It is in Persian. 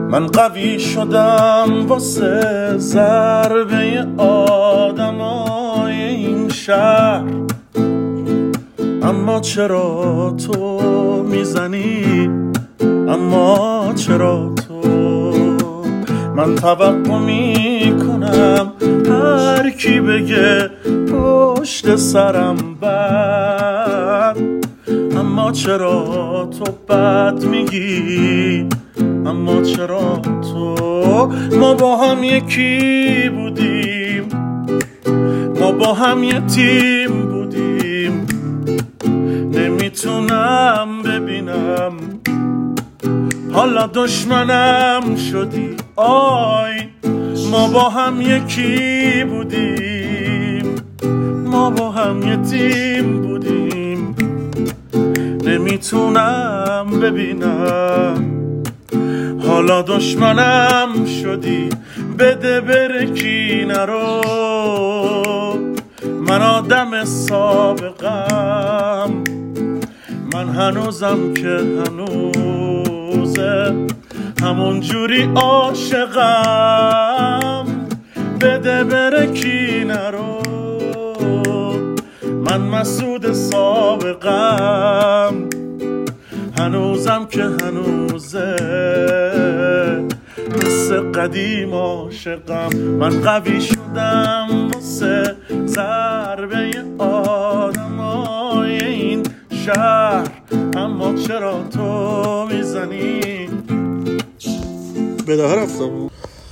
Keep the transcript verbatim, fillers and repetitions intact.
من قوی شدم واسه ضربه آدمای این شهر، اما چرا تو میزنی؟ اما چرا تو؟ من توقع میکنم هر کی بگه پشت سرم بد، اما چرا تو بد میگی؟ اما چرا تو؟ ما با هم یکی بودیم، ما با هم یه تیم بودیم، نمیتونم ببینم حالا دشمنم شدی. آی ما با هم یکی بودیم، ما با هم یه تیم بودیم، نمیتونم ببینم حالا دشمنم شدی. بده بره کی نرو، من آدم سابقم، من هنوزم که هنوزه همون جوری عاشقم. بده بره کی نرو، من مسعود سابقم، هنوزم که هنوزه مثل قدیم عاشقم. من قوی شدم واسه ضربه آدمای این شهر، اما چرا تو میزنی؟ به ده رفتم.